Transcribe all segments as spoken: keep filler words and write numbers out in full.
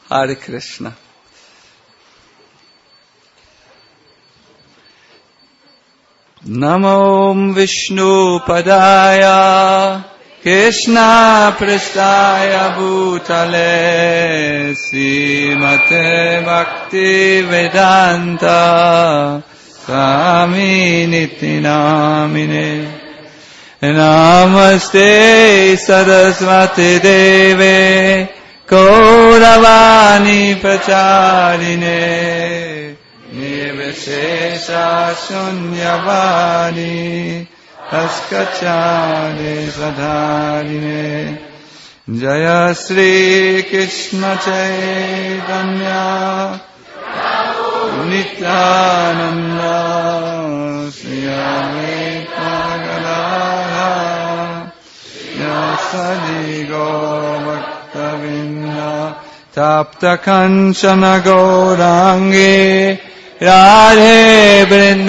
Hare Krishna. Namo Vishnu Padaya Krishna Prasthaya Bhutale Srimate Bhakti Vedanta Swami Niti Namine Namaste Saraswati Deve Gauravani Pracharine Nirvishesha Shunyavani Askachane Sadharine Jaya Sri Krishna Chaitanya Nityananda Sri Advaita Gadadhara Yasadi Govaktavinda Tapta Kanchana Gaurangi Radhe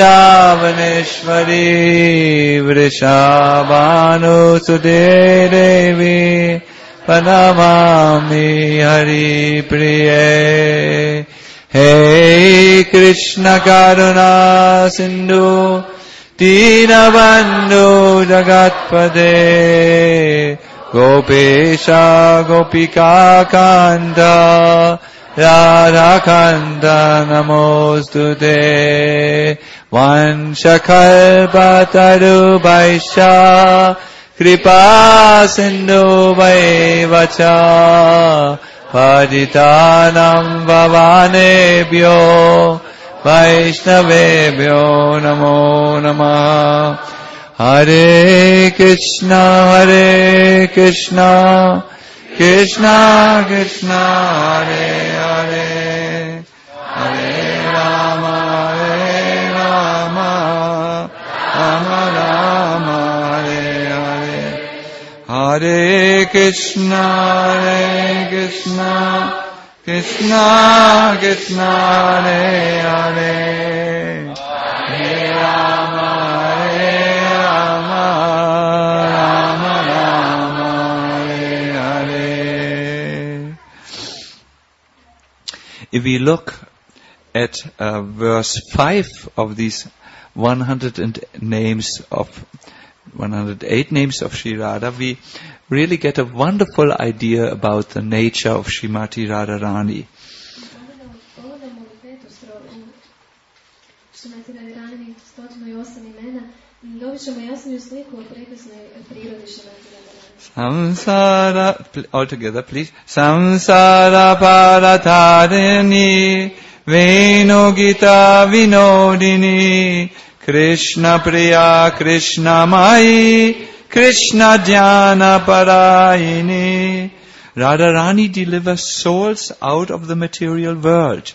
Vrindavaneshwari Vrishabhanu Sudhe Devi Pranamami Hari Priye Hey Krishna Karuna Sindhu Dinabandhu Jagatpade Gopesha Gopika Kanta Radha Kanta Namostute Vanchakalpataru Vaisha Kripa Sindhu Vaivacha Paditanam Vavanebhyo Vaishnavebhyo Namo Namah Hare Krishna Hare Krishna Krishna Krishna Hare Hare Hare Rama Hare Rama Rama Rama Hare Hare Hare Krishna Hare Krishna Krishna Krishna Hare Hare Hare Rama Hare Rama Rama Rama Hare Hare. If we look at uh, verse five of these one hundred names of one hundred eight names of Sri Radha, we really get a wonderful idea about the nature of Srimati Radharani. Samsara, all together please. Samsara Paratharini Venu Gita Vinodini Krishna Priya Krishna Mai Krishna Dhyana Parayini. Radharani delivers souls out of the material world.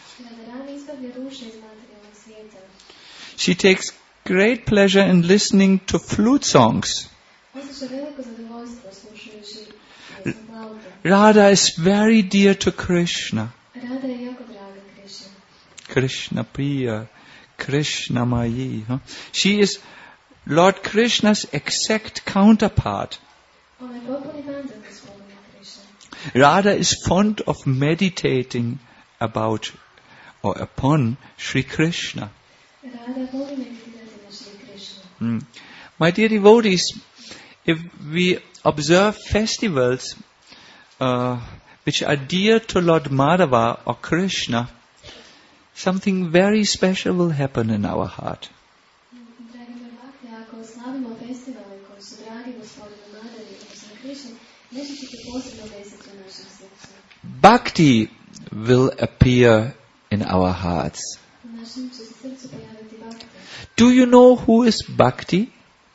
She takes great pleasure in listening to flute songs. Radha is very dear to Krishna. Krishna Priya, Krishna Mayi. Huh? She is Lord Krishna's exact counterpart. Radha is fond of meditating about or upon Sri Krishna. Hmm. My dear devotees, if we observe festivals uh, which are dear to Lord Madhava or Krishna, something very special will happen in our heart. Bhakti will appear in our hearts. Do you know who is Bhakti?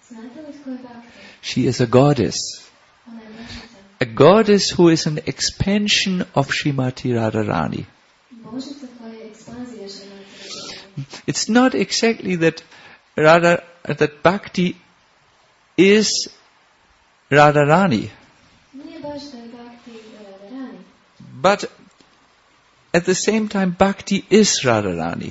She is a goddess. A goddess who is an expansion of Srimati Radharani. It's not exactly that Radha, that Bhakti is Radharani. But at the same time, Bhakti is Radharani.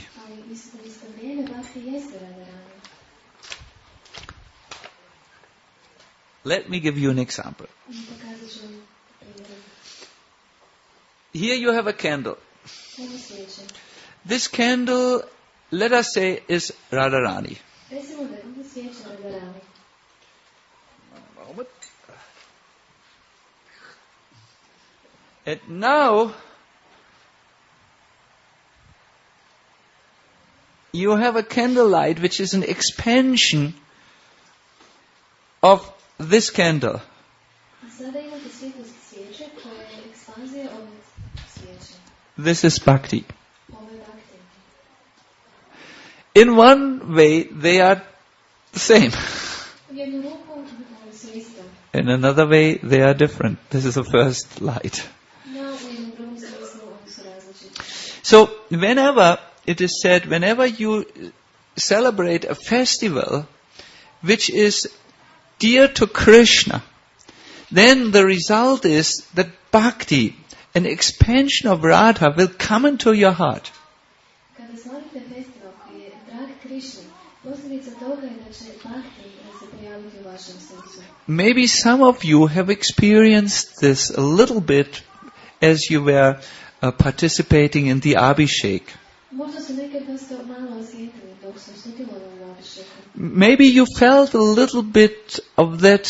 Let me give you an example. here you have a candle. Evo svijeće. This candle, let us say, is Radharani. Recimo da je ovo svijeća Radharani. One moment. And now, you have a candlelight which is an expansion of this candle. Sada imate svjetlost svijeće koja je ekspanzija ove svijeće. This is bhakti. Ovo je bhakti. In one way, they are the same. U jednu ruku oni su isto. In another way, they are different. This is the first light. No, u jednom drugom smislu oni su različiti. So, whenever it is said, whenever you celebrate a festival which is dear to Krishna, then the result is that bhakti, an expansion of Radha, will come into your heart. Kada slavite festival koji je drag Krišni, posljedica toga je da će bhakti se pojaviti u vašem srcu. Maybe some of you have experienced this a little bit as you were uh, participating in the Abhishek. Možda su nekad vas to malo osjetili dok su sudjelovali u Abhisheku. Maybe you felt a little bit of that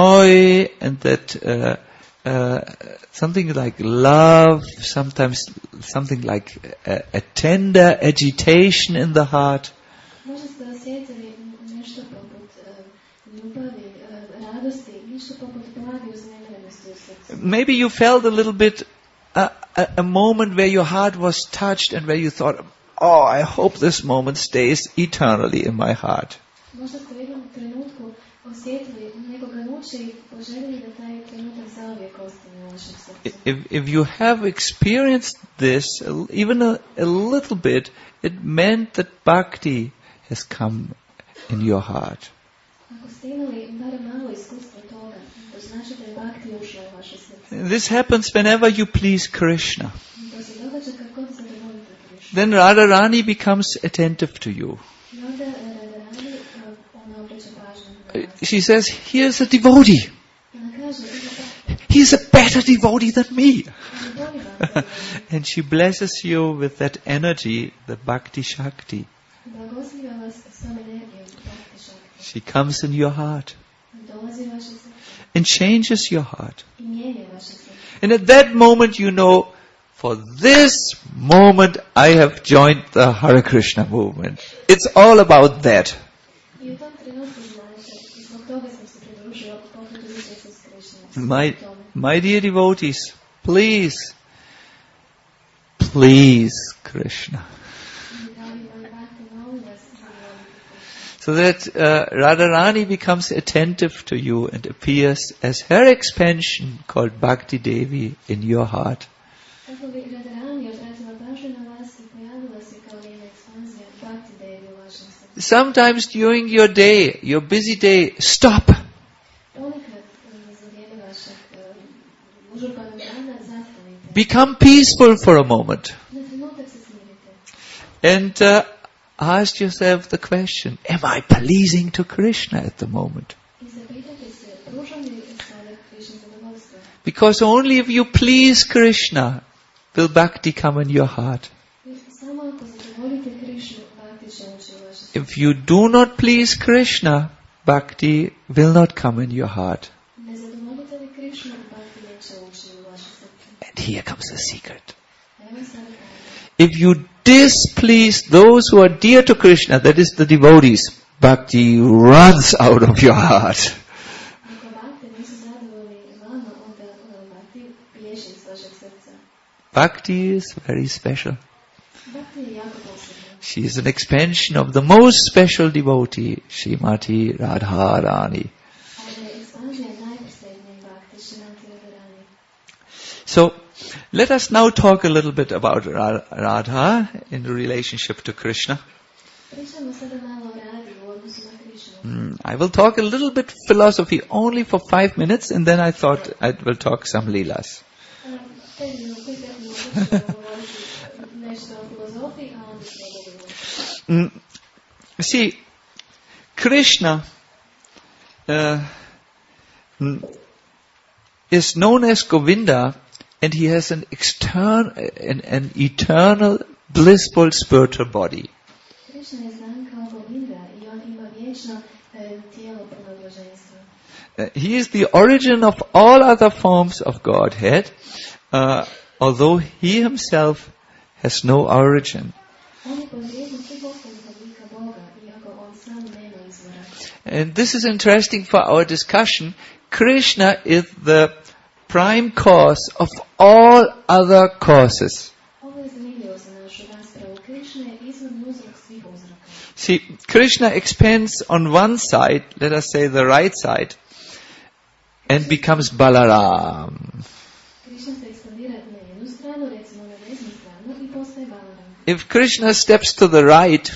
joy and that uh, uh, something like love, sometimes something like a, a tender agitation in the heart. Možda ste osjetili nešto poput uh, ljubavi, uh, radosti, nešto poput blage uznemirenosti u srcu. Maybe you felt a little bit a, a, a moment where your heart was touched and where you thought, oh, I hope this moment stays eternally in my heart. Možda ste u jednom trenutku osjetili neko ganuće i poželjeli da taj trenutak zauvijek ostane u vašem srcu. If, if you have experienced this, even a, a little bit, it meant that bhakti has come in your heart. Ako ste imali barem malo iskustva toga, to znači da je bhakti ušla u vaše srce. This happens whenever you please Krishna. To se događa kad god zadovoljite Krišnu. Then Radharani becomes attentive to you. I onda Radharani, ona obraća pažnju na vas. She says, here's a devotee. Ona kaže, ima bhakti, He's a better devotee than me. ona voli vas. And she blesses you with that energy, the bhakti shakti. Blagosliva vas s tom energijom bhakti šakti. She comes in your heart Dolazi u vaše srce and changes your heart. i mijenja vaše srce. And at that moment you know, for this moment I have joined the Hare Krishna movement. It's all about that. I u tom trenutku znate, i zbog toga sam se pridružila pokretu Isus Krišna. My, my dear devotees, please, please Krishna. So that uh, Radharani becomes attentive to you and appears as her expansion called Bhakti Devi in your heart. Sometimes during your day, your busy day, stop. Become peaceful for a moment. And uh, ask yourself the question, am I pleasing to Krishna at the moment? Because only if you please Krishna will bhakti come in your heart. If you do not please Krishna, bhakti will not come in your heart. And here comes the secret. If you displease those who are dear to Krishna, that is the devotees, bhakti runs out of your heart. Bhakti is very special. She is an expansion of the most special devotee, Srimati Radharani. So, let us now talk a little bit about Radha in relationship to Krishna. Mm, I will talk a little bit philosophy only for five minutes, and then I thought I will talk some leelas. mm, see, Krishna uh, is known as Govinda and he has an external, an, an eternal, blissful spiritual body. Krishna je znan kao Govinda i on ima vječno e, tijelo puno blaženstva. Uh, he is the origin of all other forms of Godhead, uh, although he himself has no origin. On je podrijetlo svih ostalih oblika Boga, iako on sam nema izvora. And this is interesting for our discussion. Krishna is the prime cause of all other causes. Ovo je zanimljivo za našu raspravu. Krishna je izvorni uzrok svih uzroka. See, Krishna expands on one side, let us say the right side, and becomes Balaram. Krishna se ekspandira na jednu stranu, recimo na desnu stranu, i postaje Balaram. If Krishna steps to the right,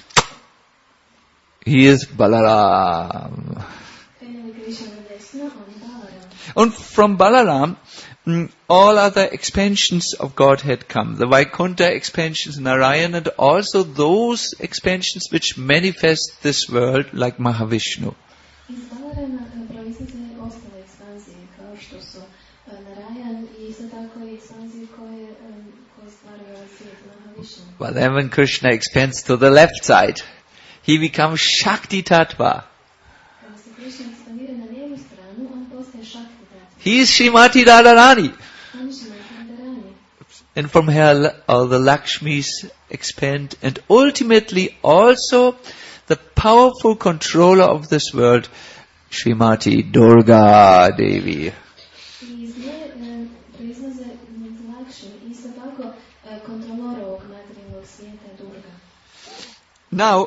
he is Balaram. Krene li Krishna na desno, on je Balaram. And from Balaram, mm, all other expansions of Godhead come. The Vaikuntha expansions, Narayan, and also those expansions which manifest this world like Mahavishnu. Iz Balarama e, proizlaze ostale ekspanzije, kao što su e, Narayan i isto tako i ekspanzije koje, e, koje stvaraju ovaj svijet, Mahavishnu. But then when Krishna expands to the left side, he becomes Shakti Tattva. Kada se Krishna ekspandira na lijevu stranu, on postaje Shakti Tattva. He is Srimati Radharani. On je Shrimati Radharani. And from here all the Lakshmis expand, and ultimately also the powerful controller of this world, Srimati Durga Devi. I iz nje e, proizlaze Lakshmi, isto tako e, kontrolor ovog materijalnog svijeta je Durga. Now,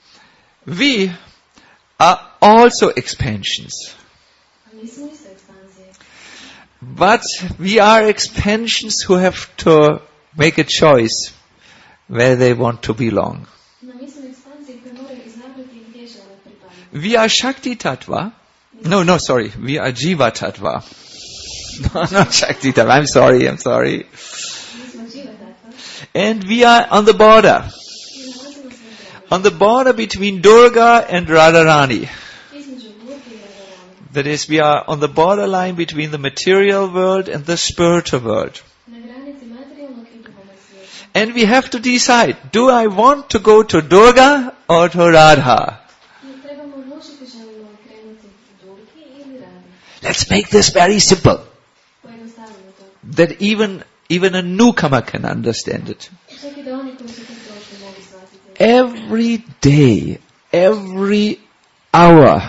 we are also expansions. A mi smo isto ekspanzije. But we are expansions who have to make a choice where they want to belong. No, mi smo ekspanzije koje moraju izabrati gdje žele pripadati. We are Shakti Tattva. No, no, sorry. We are Jiva Tattva. No, not Shakti Tattva. I'm sorry, I'm sorry. Mi smo Jiva Tattva. And we are on the border. I nalazimo se na granici. On the border between Durga and Radharani. Između Durge i Radharani. That is, we are on the borderline between the material world and the spiritual world. Na granici materijalnog i duhovnog svijeta. And we have to decide, do I want to go to Durga or to Radha? Mi trebamo odlučiti želimo li krenuti Durgi ili Radhi. Let's make this very simple, Pojednostavimo to. that even even a newcomer can understand it. Čak i da oni koji su tek došli mogu shvatiti. Every day, every hour,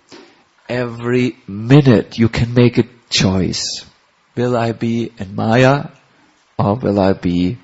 every minute you can make a choice. Will I be in Maya or will I be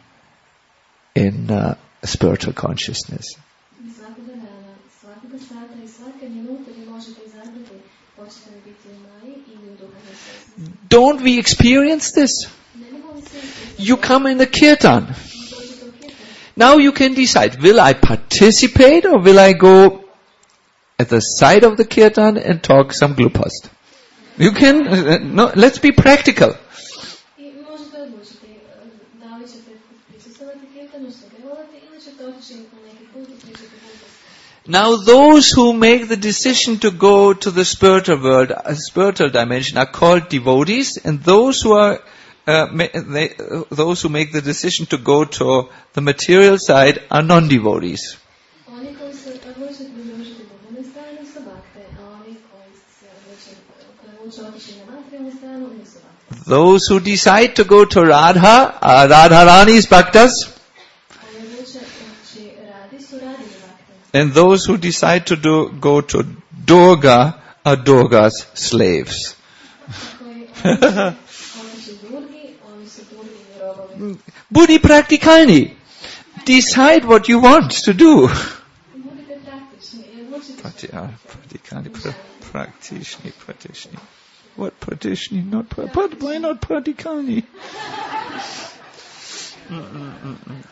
in uh, spiritual consciousness? I svakoga dana, svakoga sata i svake minute vi možete izabrati hoćete li biti u Maji ili u duhovnoj svjesnosti. Don't we experience this? Ne mogu li svijesti. You come in the kirtan. Dođete u kirtan. Now you can decide, will I participate or will I go at the side of the kirtan and talk some glupast? You can, uh, no, let's be practical. I možete odlučiti eh, da li ćete prisustvovati kirtanu, sudjelovati ili ćete otići na neki put i pričati gluposti. Now those who make the decision to go to the spiritual world, a spiritual dimension, are called devotees, and those who are uh, ma- they, uh, those who make the decision to go to the material side are non-devotees. Oni koji se odluče pridružiti duhovnoj strani su bakte, a oni koji se odluče, koji odluče otići na materijalnu stranu nisu bakte. Those who decide to go to Radha are Radharani's bhaktas, Oni odluče otići Radi su Radini bakte. and those who decide to do, go to Durga are Durga's slaves. Koji odluče otići Durgi, oni su Durgini robovi. Budi praktikalni. Decide what you want to do. Budite praktični i odlučite Prati- što ah, Praktikalni, pra- praktični, praktični. What praktični? Not pra- but why not praktikalni? Mm-mm-mm-mm.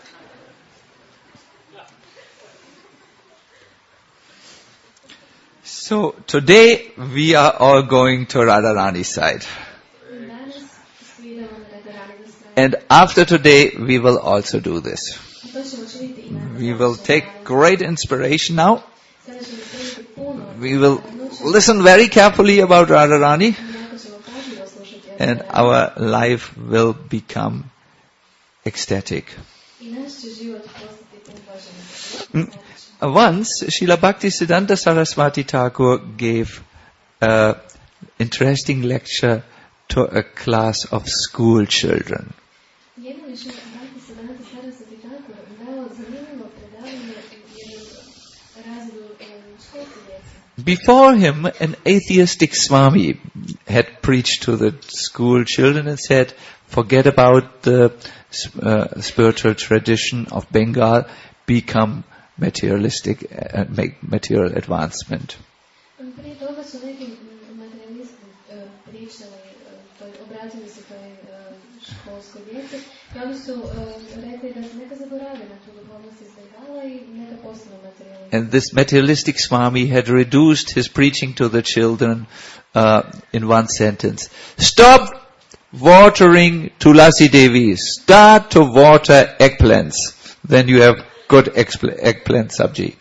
So today we are all going to Radharani's side. danas svi idemo na Radharaninu stranu. And after today we will also do this. I to ćemo činiti i nakon We will današnjeg take dana. great inspiration now. Sada ćemo staviti puno. We will listen very carefully about Radharani. I jako ćemo pažljivo slušati o and our life will become ecstatic. Once, Srila Bhaktisiddhanta Saraswati Thakur gave an interesting lecture to a class of school children. Before him, an atheistic Swami had preached to the school children and said, forget about the uh, spiritual tradition of Bengal, become materialistic and make material advancement. And this materialistic Swami had reduced his preaching to the children uh, in one sentence. Stop watering Tulasi Devi. Start to water eggplants. Then you have good eggpl- eggplant sabji.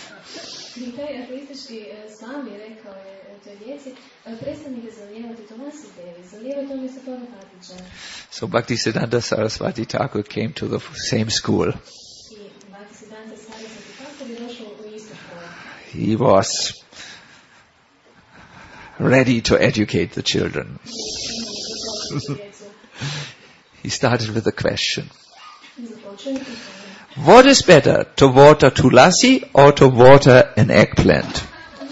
So Bhaktisiddhanta Saraswati Thakur came to the same school. He was ready to educate the children. He started with a question. What is better, to water Tulasi or to water an eggplant?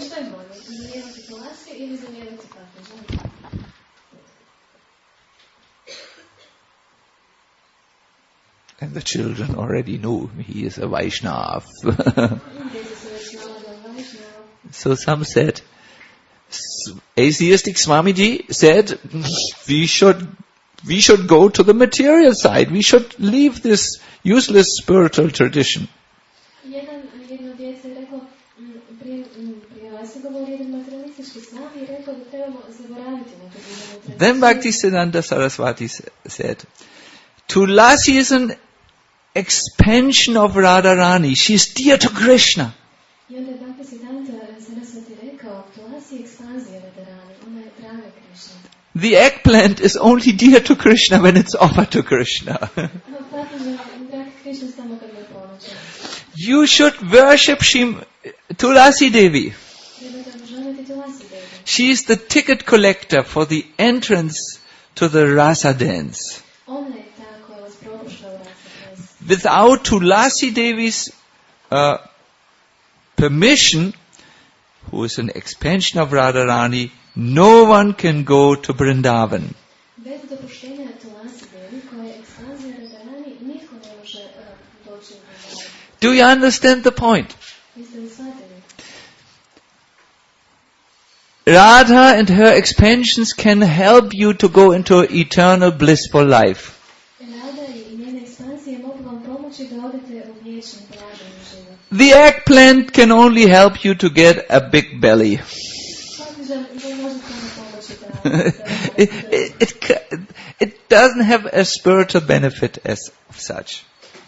And the children already knew he is a Vaishnav. So some said, atheistic Swamiji said, we should we should go to the material side. We should leave this useless spiritual tradition. Then Bhaktisiddhanta Saraswati said, Tulasi is an expansion of Radharani. She is dear to Krishna. The eggplant is only dear to Krishna when it's offered to Krishna. You should worship Shim, Tulasi Devi. She is the ticket collector for the entrance to the rasa dance. Without Tulasi Devi's uh, permission, who is an expansion of Radharani, no one can go to Vrindavan. Do you understand the point? Radha and her expansions can help you to go into eternal blissful life. The eggplant can only help you to get a big belly. it, it, it, it doesn't have a spiritual benefit as such.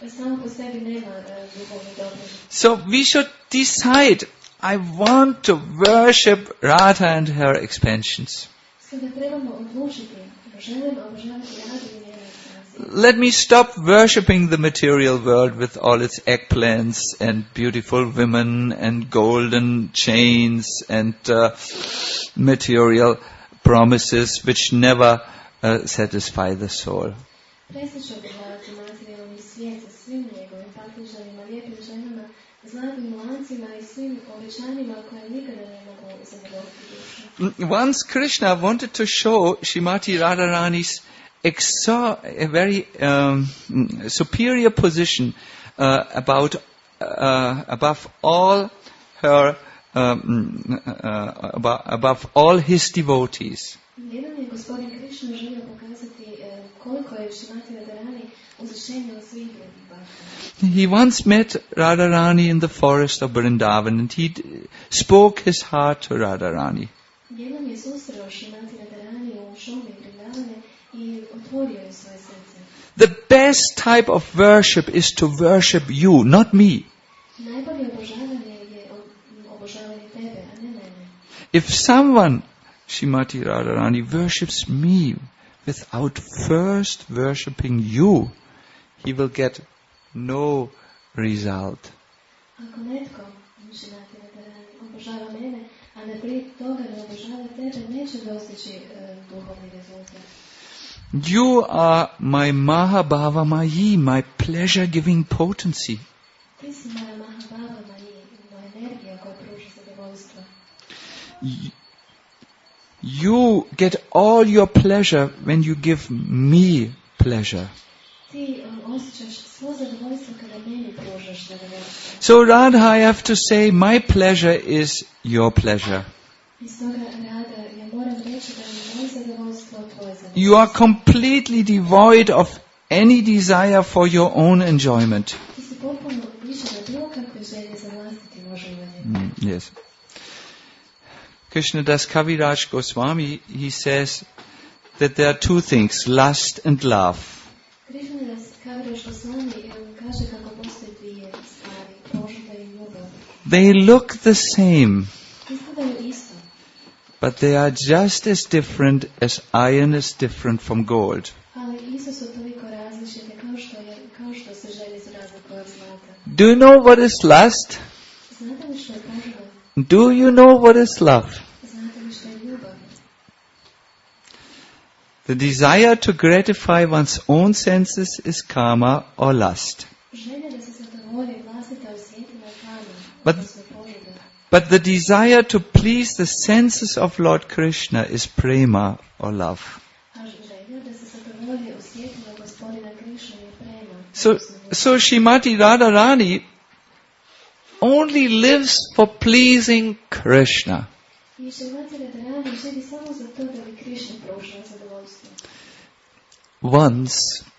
So we should decide, I want to worship Radha and her expansions. Let me stop worshipping the material world with all its eggplants and beautiful women and golden chains and uh, material promises which never uh, satisfy the soul. Once Krishna wanted to show Srimati Radharani's exo- a very um, superior position uh, about uh, above all her um, uh, above, above all his devotees. He once met Radharani in the forest of Vrindavan and he d- spoke his heart to Radharani. The best type of worship is to worship you, not me. If someone, Srimati Radharani, worships me without first worshipping you, he will get no result. Ako netko počinati da obožava mene, a ne prije toga da obožava tebe, neće dostići uh, duhovni rezultat. You are my Mahabhava Mayi, my pleasure-giving potency. Ti si moja Mahabhava Mayi, moja energija koja pruža zadovoljstvo. You get all your pleasure when you give me pleasure. Ti um, osjećaš svo zadovoljstvo kada meni pružaš zadovoljstvo. So Radha, I have to say, my pleasure is your pleasure. Iz toga Rada, ja moram reći da je moje zadovoljstvo tvoje zadovoljstvo. You are completely devoid of any desire for your own enjoyment. Ti si potpuno lišena bilo kakve želje za vlastiti uživanje. Mm, yes. Krishnadas Kaviraj Goswami, he says that there are two things, lust and love. Krishnadas Kaviraj Goswami kaže kako postoje dvije stvari, požuda i ljubav. They look the same, Izgledaju isto, but they are just as different as iron is different from gold. ali isto su toliko različite kao što je, kao što se želje za razliku od zlata. Do you know what is lust? Znate li što je požuda? Do you know what is love? Znate li što je ljubav? The desire to gratify one's own senses is karma or lust. Želja da se zadovolji vlastita osjetilja je karma, But- odnosno požuda. But the desire to please the senses of Lord Krishna is prema or love. A želja da se zadovolji osjetilja gospodina Krišna je prema. So, odnosno ljubav. so Srimati Radharani only lives for pleasing Krishna. I Šrimati Radharani živi samo za to da bi Krišna pružila zadovoljstvo. Once,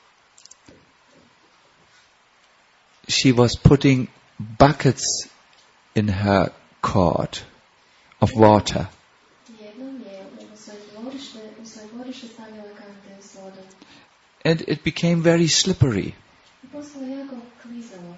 she was putting buckets in her cord of water. Jednom je u svoje dvorište, u svoje dvorište stavila kante s vodom. And it became very slippery. I postalo jako klizavo.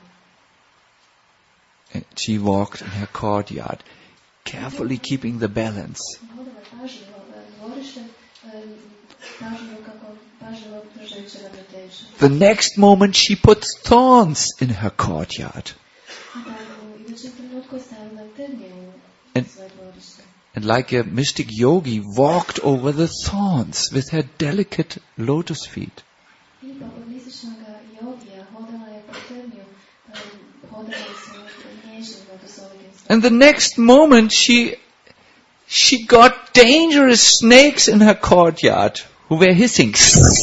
And she walked in her courtyard, carefully keeping the balance. Hodala je pažljivo e, dvorištem, e, pažljivo kako pažljivo držajući ravnotežu. The next moment she put thorns in her courtyard. I da u idućem trenutku je stavila trnje u And- svoje dvorište. And like a mystic yogi, walked over the thorns with her delicate lotus feet. I poput mističnog jogija hodala je po trnju, e, hodala je svojim nježnim lotosovitim stopama. And the next moment she she got dangerous snakes in her courtyard who were hissing.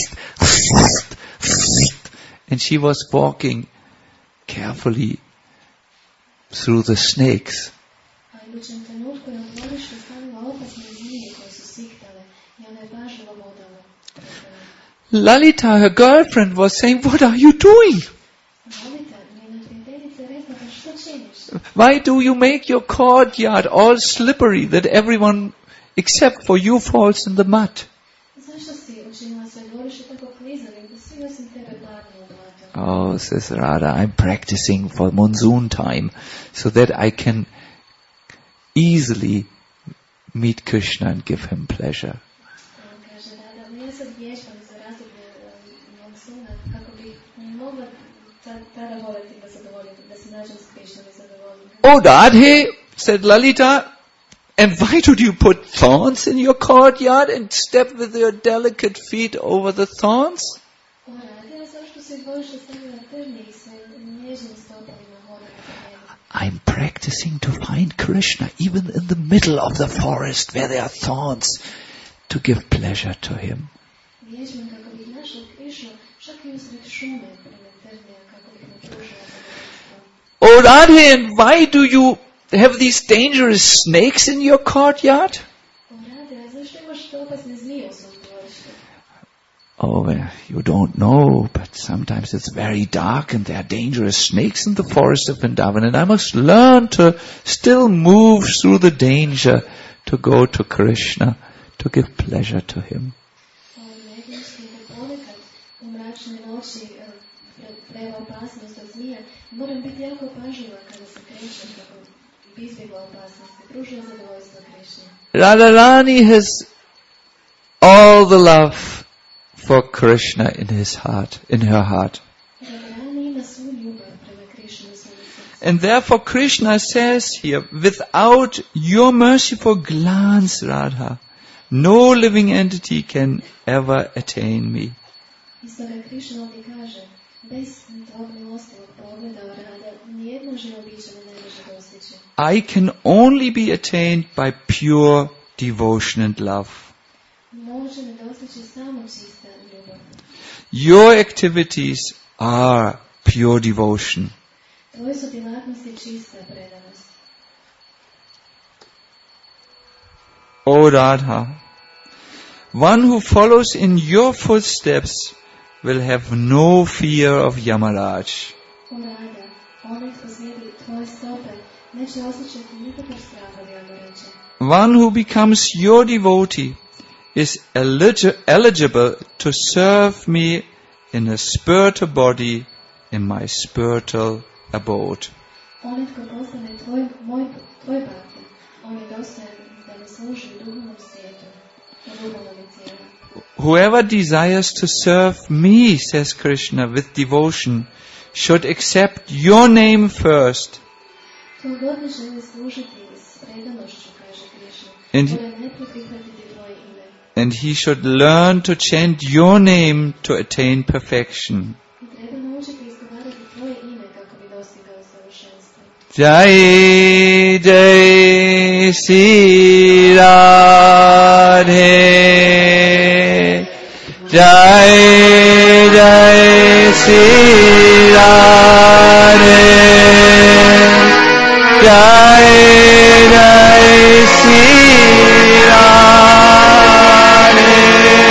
And she was walking carefully through the snakes. A idućem trenutku je u dvorištu stavila opasne zmije koje su siktale i ona je pažljivo hodala. Lalita, her girlfriend, was saying, "What are you doing? Lolita, njena prijateljica je rekla, pa što činiš? Why do you make your courtyard all slippery that everyone except for you falls in the mud?" Zašto si učinila svoje dvorište tako klizavim da svi osim tebe padnu u blato? Oh, says Radha, I'm practicing for monsoon time so that I can easily meet Krishna and give him pleasure. On kaže, da, da, ja sad vještam za razdoblje um, monsuna kako bi mogla ta- tada voliti da zadovoljim, da se nađem s Krišnom i zadovoljim. Oh, Radhe, said Lalita, and why did you put thorns in your courtyard and step with your delicate feet over the thorns? O, radi, a zašto si dvorište stavila trnje i svojim nježnim stopalima hodala po njemu? I'm practicing to find Krishna even in the middle of the forest where there are thorns to give pleasure to him. Vježbam kako bih našla Krišnu, čak i usred šume prema trnja, kako bih mu pružila zadovoljstvo. Oh, Radhe, and why do you have these dangerous snakes in your courtyard? O, radi, a zašto imaš te opasne zmije u svom dvorištu? Oh, well, you don't know, but sometimes it's very dark and there are dangerous snakes in the forest of Vrindavan, and I must learn to still move through the danger to go to Krishna, to give pleasure to him. O, ne znaš ti da ponekad u mračne noći e, pre- prema opasnost od zmija, moram biti jako pažljiva kada se krećem kako bi izbjegla opasnost i pružila zadovoljstvo Krišni. Radharani has all the love for Krishna in his heart, in her heart. Radharani ima svu ljubav prema Krišni u svom srcu. And therefore Krishna says here, without your merciful glance, Radha, no living entity can ever attain me. I stoga Krišna ovdje kaže, bez tvog milostivog pogleda, Radha, nijedno živo biće me ne može dostići. I can only be attained by pure devotion and love. Može me dostići samo čista ljubav. Your activities are pure devotion. Tvoje su djelatnosti čista predanost. O Radha, one who follows in your footsteps will have no fear of Yamaraj. O Radha, onaj tko slijedi tvoje stope, neće osjećati nikakav strah od Yamaraja. One who becomes your devotee is eligi- eligible to serve me in a spiritual body in my spiritual abode. Onaj tko postane tvoj, moj, tvoj bhakti, on je dostojan da me služi u duhovnom svijetu, u duhovnom tijelu. Whoever desires to serve me, says Krishna, with devotion, should accept your name first. Tko god ne želi služiti s predanošću, kaže Krišna, And, mora najprije prihvatiti tvoje ime. and he should learn to chant your name to attain perfection. I treba naučiti izgovarati tvoje ime kako bi dostigao savršenstvo. Jai Jai Sri Radhe, Jai Jai Sri Radhe, Jai Jai Sri Radhe.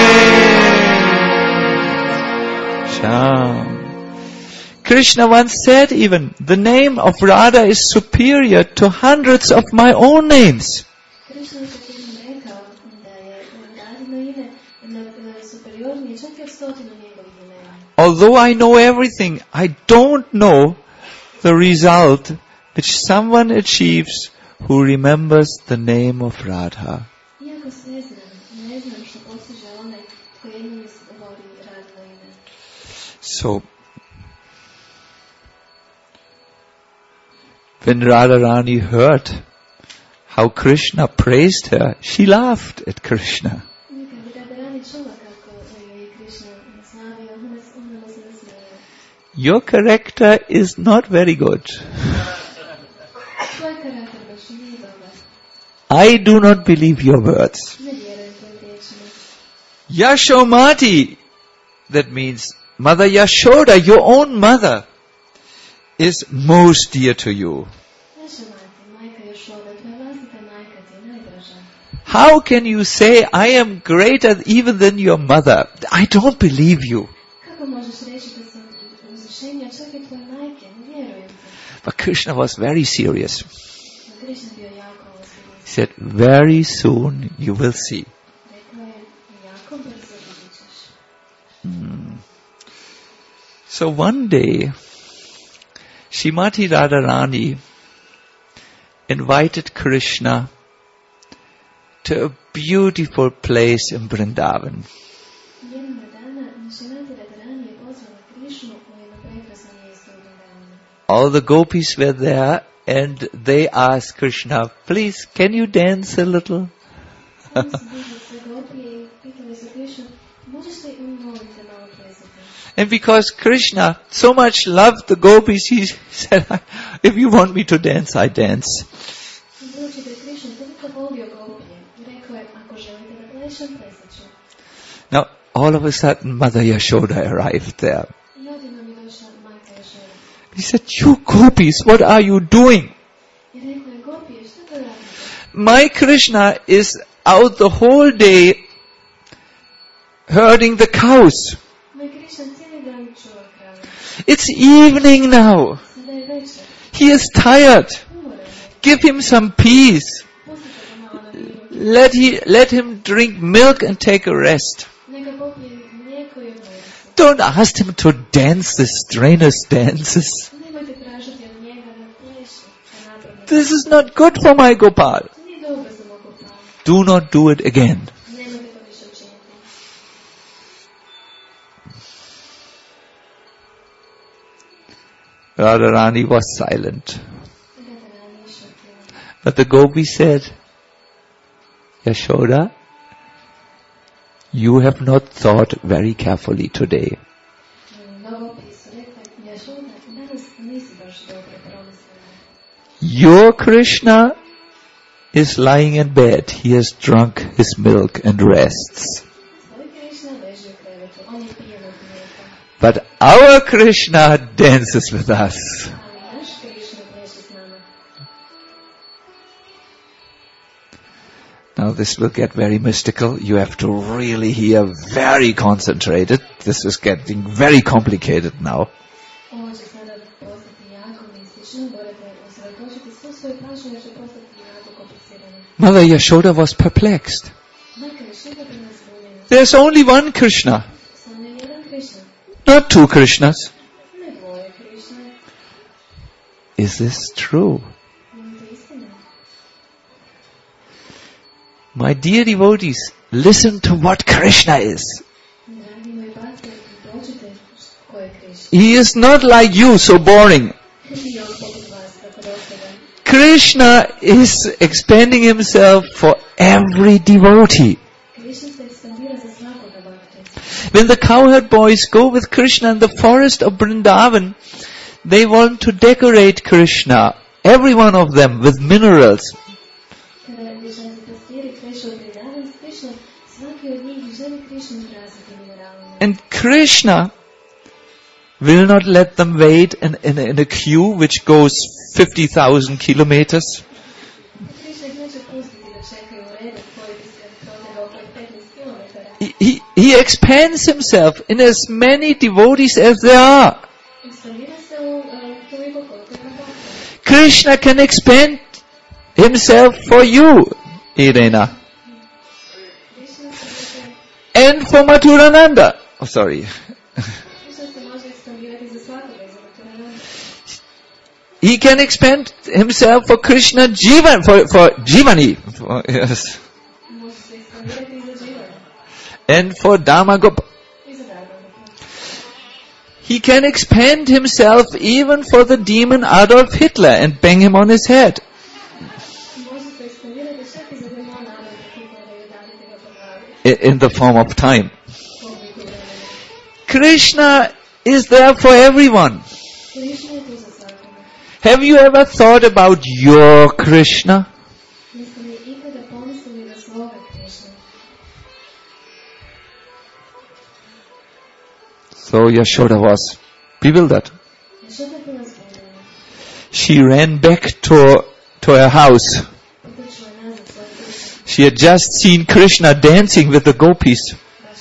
Sham. Krishna once said even, the name of Radha is superior to hundreds of my own names. Krišna je također rekao da je Radhino ime na- na superiornije čak i od stotinu njegovih imena. Although I know everything, I don't know the result which someone achieves who remembers the name of Radha. Iako sve znam, ne znam što postiže onaj tko jednom izgovori Radhino ime. So, when Radharani heard how Krishna praised her, she laughed at Krishna. I kad bi Radharani čula kako je Krišna slavio, ona se ona se nasmijala. Your character is not very good. Tvoj karakter baš nije dobar. I do not believe your words. Ne vjerujem tvojim riječima. Yashomati, that means Mother Yashoda, your own mother, is most dear to you. Naša mati, majka Jošoda, tvoja vlastita majka ti je najdraža. How can you say I am greater even than your mother? I don't believe you. Kako možeš reći da sam uzvišenja čak i tvoje majke? Ne vjerujem ti. But Krishna was very serious. No, Krišna bio jako ozbiljan. He said, very soon you will see. Rekao je, jako brzo vidjet ćeš. So one day, Srimati Radharani invited Krishna to a beautiful place in Vrindavan. Jednoga dana Šrimati Radharani je pozvala Krišnu u jedno prekrasno mjesto u Vrindavanu. All the gopis were there and they asked Krishna, please, can you dance a little? Oni su bili sve gopije i pitali su Krišnu, možeš li molim te malo plesati? And because Krishna so much loved the gopis, he said, if you want me to dance, I dance. I budući da je Krišna toliko volio gopije, rekao je, ako želite da plešem, plesat ću. Now, all of a sudden, Mother Yashoda arrived there. I odjednom je došla majka Jošoda. He said, you gopis, what are you doing? I rekao je, gopije, što to radite? My Krishna is out the whole day herding the cows. Moj Krišna cijeli dan čuva krave. It's evening now. Sada je večer. He is tired. Umoran je. Give him some peace. Pustite ga malo na miru. Let he let him drink milk and take a rest. Neka popije mlijeko i odmori se. Don't ask him to dance the strenuous dances. Nemojte tražiti od njega da pleše, da napravne. This is not good for my Gopal. Nije dobro za mog Gopala. Do not do it again. Nemojte to više učiniti. Radharani was silent. But the gopi said, Yashoda, you have not thought very carefully today. Your Krishna is lying in bed. He has drunk his milk and rests. But our Krishna dances with us. Now this will get very mystical. You have to really hear very concentrated. This is getting very complicated now. Mother Yashoda was perplexed. There's only one Krishna. Not two Krishnas. Is this true? My dear devotees, listen to what Krishna is. He is not like you, so boring. Krishna is expanding himself for every devotee. When the cowherd boys go with Krishna in the forest of Vrindavan, they want to decorate Krishna, every one of them, with minerals. And Krishna will not let them wait in, in, in a queue which goes fifty thousand kilometers. He, he, he expands himself in as many devotees as there are. Krishna can expand himself for you, Irena. And for Mathurananda. Oh, sorry. He can expand himself for Krishna Jivan, for, for Jivani. For, yes. And for Dharmagopal. He can expand himself even for the demon Adolf Hitler and bang him on his head. In the form of time. Krishna is there for everyone. Have you ever thought about your Krishna? So Yashoda was bewildered. She ran back to, to her house. She had just seen Krishna dancing with the gopis.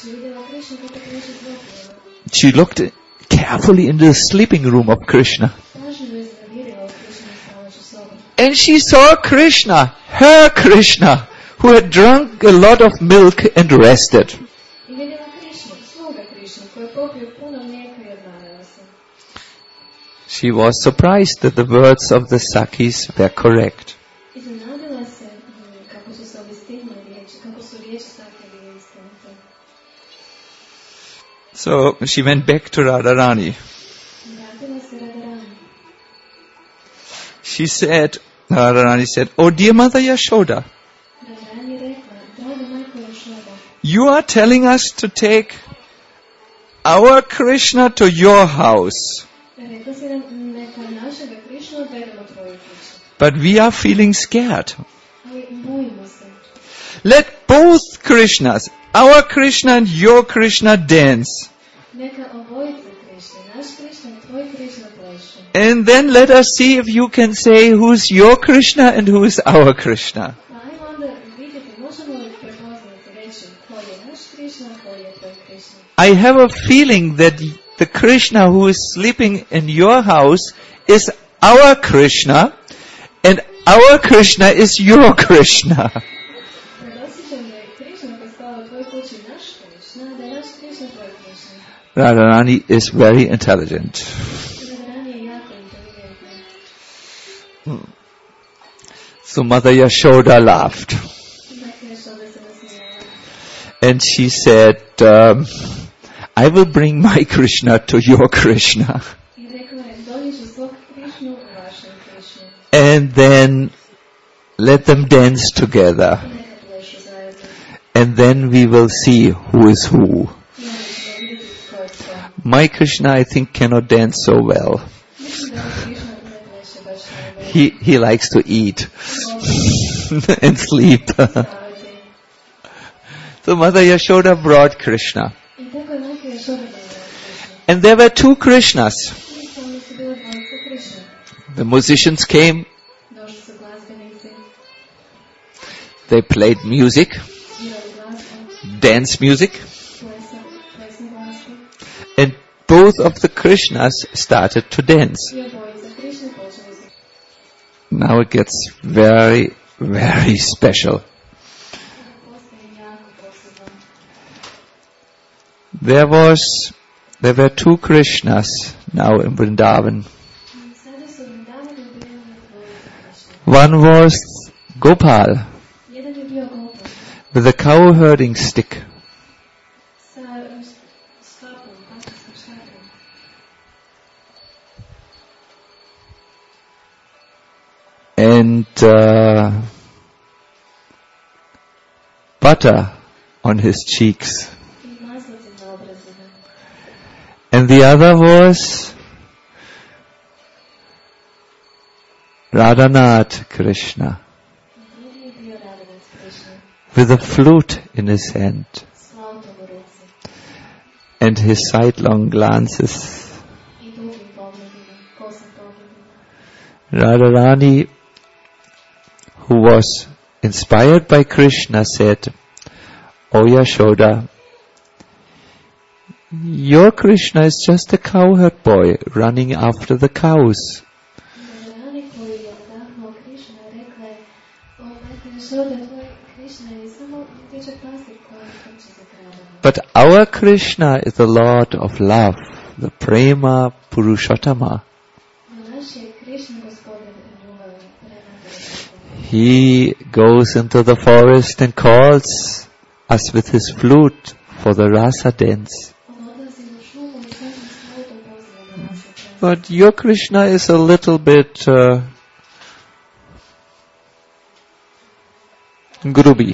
She looked carefully into the sleeping room of Krishna. And she saw Krishna, her Krishna, who had drunk a lot of milk and rested. She was surprised that the words of the Sakhis were correct. So she went back to Radharani. She said, Radharani said, "Oh dear Mother Yashoda, you are telling us to take our Krishna to your house. But we are feeling scared. Let both Krishnas, our Krishna and your Krishna, dance. And then let us see if you can say who's your Krishna and who is our Krishna." I have a feeling that the Krishna who is sleeping in your house is our Krishna, and our Krishna is your Krishna. Radharani is very intelligent. So Mother Yashoda laughed. And she said, um, I will bring my Krishna to your Krishna. And then let them dance together. I neka plešu zajedno. And then we will see who is who. I onda ćemo vidjeti tko je tko. My Krishna, I think, cannot dance so well. Mislim da ovaj Krišna ne pleše baš najbolje. He, he likes to eat and sleep. Spavati. So Mother Yashoda brought Krishna. I tako je majka Jašoda donijela Krišnu. And there were two Krishnas. I tamo su bile dvojice Krišne. The musicians came, Došli su glazbenici, they played music, svirali glazbu, dance music, plesali, plesnu glazbu. and both of the Krishnas started to dance. I oboje za Krišne počeli su. Now it gets very, very special. Postaje jako posebno. There was, there were two Krishnas now in Vrindavan. I sada su u Vrindavanu bili dvojice Krišne. One was Gopal Jedan je bio Gopal with a cow herding stick. sa um, škapom, papirskom škapom. And uh, butter on his cheeks. I maslac na obrazima. And the other was Radhanath Krishna Drugi je bio Radhanath Krišna with a flute in his hand s flautom u ruci and his sidelong glances. i dugim pogledima, kosim pogledima. Radharani, who was inspired by Krishna, said, "O Yashoda, your Krishna is just a cowherd boy running after the cows. Radharani koji je nadahnuo Krišna rekla je: O majko Jašoda, tvoj Krišna je samo dječak pastir koji trči za kravama. But our Krishna is the Lord of love, the Prema Purushottama. No naš je Krišna gospodin ljubavi, prema He goes into the forest and calls us with his flute for the rasa dance. On odlazi u šumu i svojim flautom poziva na rasa dance. But your Krishna is a little bit uh, grubby.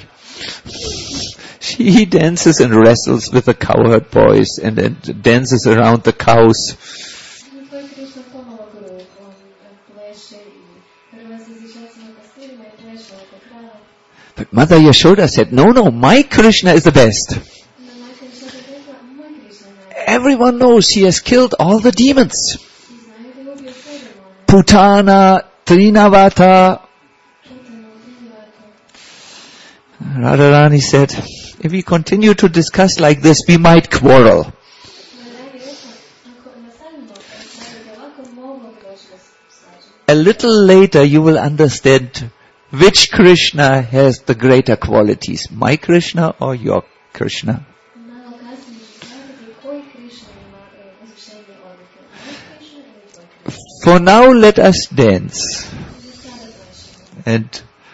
He dances and wrestles with the cowherd boys and, and dances around the cows. Tvoj Krišna pomalo grub, on pleše i hrva se s dječacima pastirima i pleše oko krava. But Mother Yashoda said, no, no, my Krishna is the best. No majka Jašoda rekla: moj Krišna je najbolji. Everyone knows he has killed all the demons. Svi znaju da je ubio sve demone. Putana, Trinavata. Putanu, Trinivato. Radharani said, if we continue to discuss like this, we might quarrel. Radharani rekla: ako nastavimo raspravljati ovako, moglo bi doći do svađe. A little later you will understand which Krishna has the greater qualities, my Krishna or your Krishna. Malo kasnije ću shvatiti koji Krišna ima e, uzvišenije odlike. Moj Krišna ili tvoj Krišna. For now let us dance. I sada plešemo. And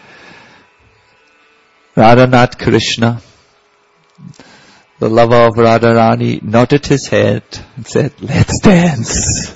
Radhanath Krishna, the lover of Radharani, nodded his head and said, let's dance.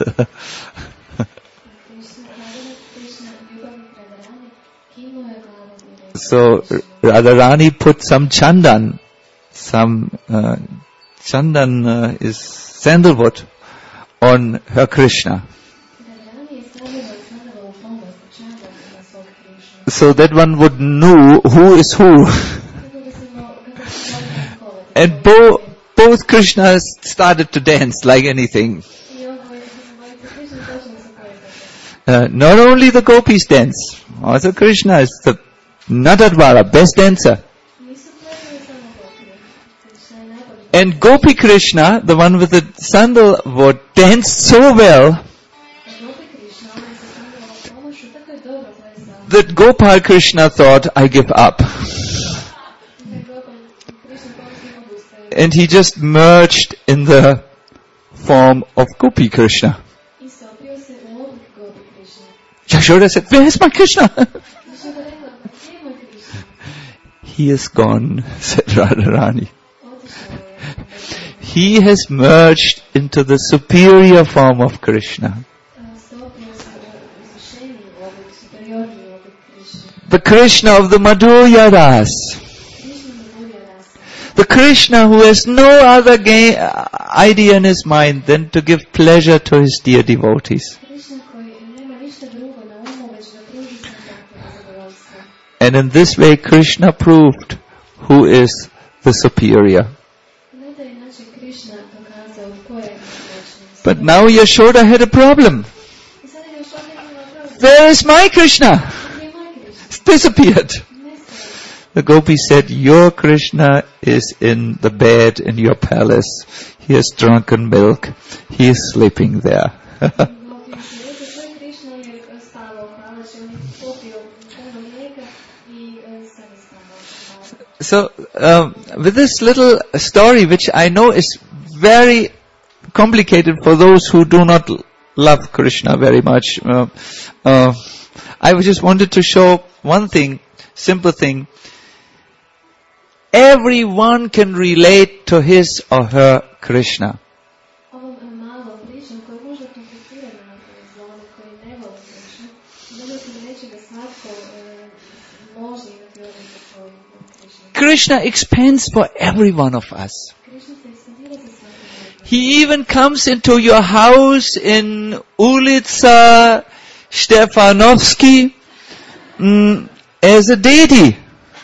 Krišna, Radhanath Krišna, ljubavnik Radharani, kinuo je glavom i rekao: So Radharani put some chandan, some uh, chandan uh, is sandalwood, on her Krishna. Radharani je stavila sandala u pomoć čandan na svog Krišnu. So that one would know who is who. Kako bi se mo- kako bi se mogli razlikovati. And bo- both Krishnas started to dance like anything. I oboje dvojice Krišne počeli su plesati. Uh, not only the gopis dance, also Krishna is the Natadvara, best dancer. Nisu plesali samo gopije. Krišna je najbolji. And Gopi Krishna, the one with the sandalwood, danced so well A Gopi Krišna, onaj sa sandalom pomoću, tako je dobro plesao. that Gopal Krishna thought, I give up. Da je Gopal Krišna pomoću odustao. And he just merged in the form of Gopi Krishna. I stopio se u oblik Gopi Krišne. Yashoda said, where is my Krishna? Jašoda rekla: gdje je moj Krišna? He is gone, said Radharani. Otišao je. He has merged into the superior form of Krishna. Stopio se u uzvišeniji oblik, superiorni The Krishna of the Madhurya Ras. The Krishna who has no other ga- idea in his mind than to give pleasure to his dear devotees. And in this way Krishna proved who is the superior. But now Yashoda had a problem. Where is my Krishna? It's disappeared. The gopi said, your Krishna is in the bed in your palace. He has drunken milk. He is sleeping there. So, um, with this little story, which I know is very complicated for those who do not love Krishna very much, uh, uh, I just wanted to show one thing, simple thing. Everyone can relate to his or her Krishna. Krishna expands for every one of us. He even comes into your house in Ulica Stefanovsky mm, as a deity.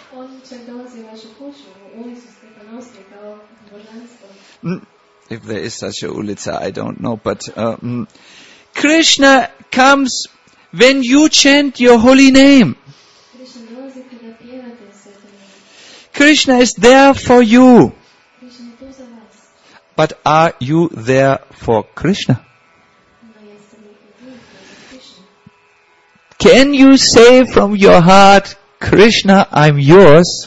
If there is such a Ulica, I don't know. But uh, mm, Krishna comes when you chant your holy name. Krishna is there for you. But are you there for Krishna? Can you say from your heart, Krishna, I'm yours?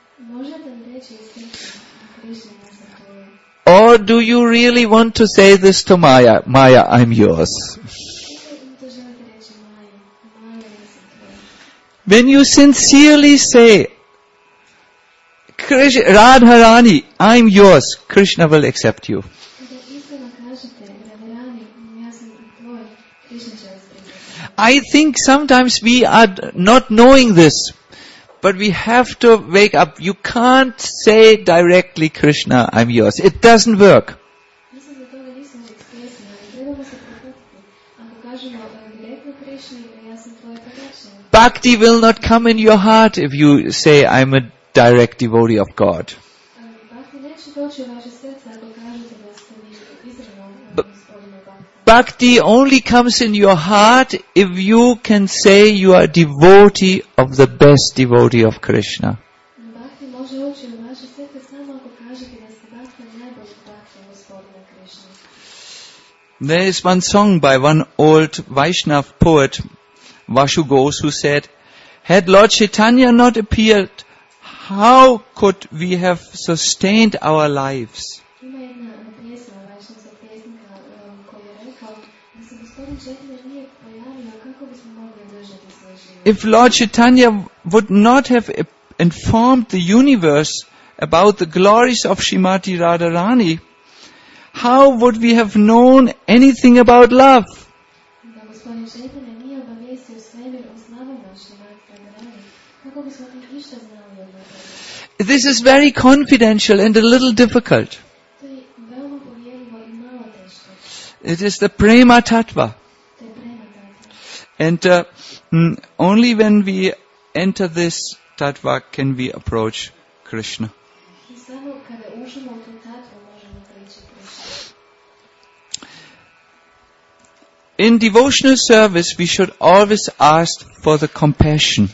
Or do you really want to say this to Maya? Maya, I'm yours. When you sincerely say, Krishna, Radharani, I'm yours, Krishna will accept you. I think sometimes we are not knowing this, but we have to wake up. You can't say directly, Krishna, I'm yours. It doesn't work. Bhakti will not come in your heart if you say, I'm a direct devotee of God. B- Bhakti only comes in your heart if you can say you are a devotee of the best devotee of Krishna. There is one song by one old Vaishnav poet, Vashu Ghosh, who said, had Lord Chaitanya not appeared, how could we have sustained our lives? If Lord Chaitanya would not have informed the universe about the glories of Srimati Radharani, how would we have known anything about love? This is very confidential and a little difficult. It is the Prema Tattva. And uh, only when we enter this Tattva can we approach Krishna. In devotional service, we should always ask for the compassion.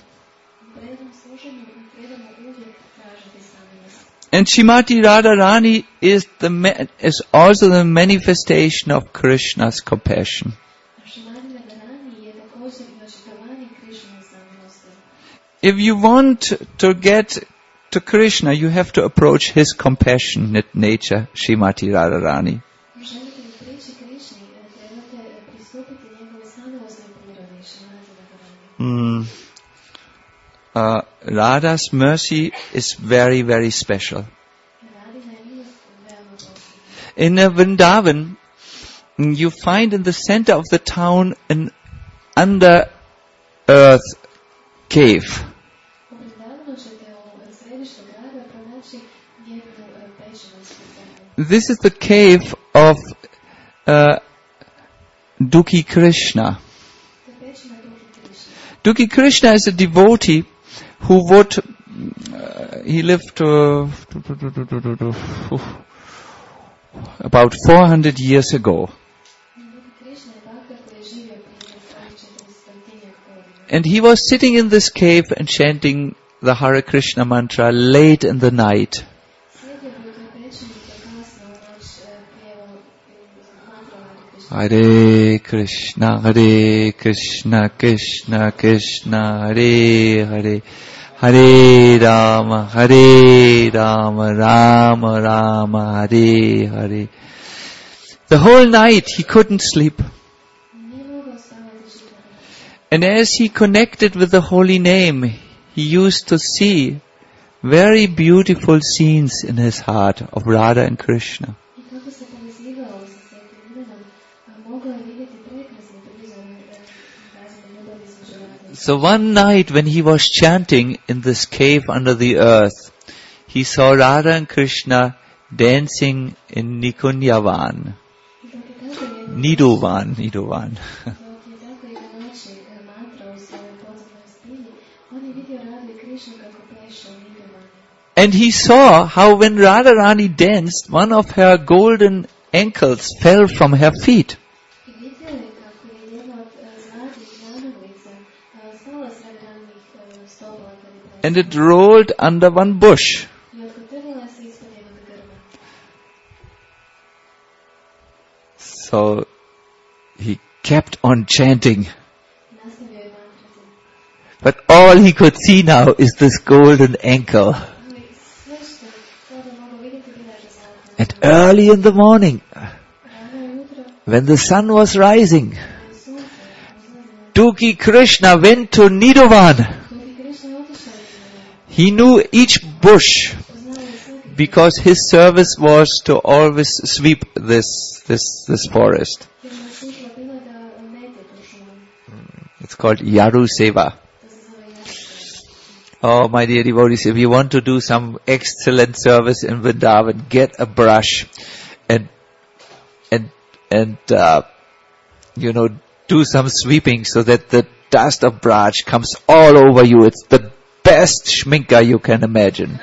And Srimati Radharani is the is also the manifestation of Krishna's compassion. If you want to get to Krishna, you have to approach his compassionate nature, Srimati Radharani. Mm. Uh, Radha's mercy is very, very special. In uh, Vrindavan, you find in the center of the town an under-earth cave. This is the cave of uh, Dukhi Krishna. Dukhi Krishna is a devotee who would, uh, he lived uh, about four hundred years ago. And he was sitting in this cave and chanting the Hare Krishna mantra late in the night. Hare Krishna, Hare Krishna, Krishna Krishna, Hare Hare, Hare Rama, Hare Rama, Rama Rama, Hare Hare. The whole night he couldn't sleep. And as he connected with the holy name, he used to see very beautiful scenes in his heart of Radha and Krishna. So one night when he was chanting in this cave under the earth, he saw Radha and Krishna dancing in Nikunyavan. Nidovan, Nidovan. And he saw how when Radharani danced, one of her golden ankles fell from her feet. And it rolled under one bush. So he kept on chanting. But all he could see now is this golden ankle. And early in the morning, when the sun was rising, Dukhi Krishna went to Nidovan. He knew each bush because his service was to always sweep this this this forest. It's called Yaru Seva. Oh, my dear devotees, if you want to do some excellent service in Vrindavan, get a brush and and and uh, you know do some sweeping so that the dust of Braj comes all over you. It's the best shminka you can imagine.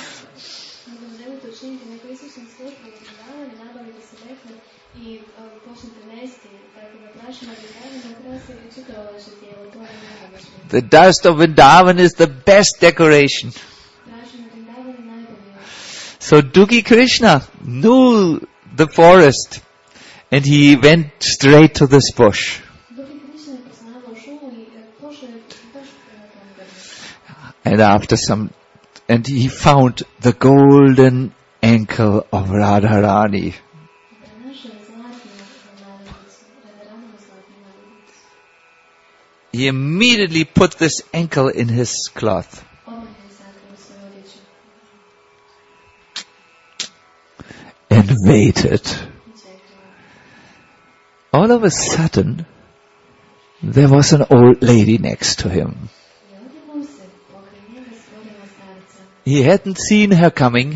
The dust of Vrindavan is the best decoration. So Dukhi Krishna knew the forest and he went straight to this bush. And after some, and he found the golden ankle of Radharani. He immediately put this ankle in his cloth. And waited. All of a sudden, there was an old lady next to him. He hadn't seen her coming.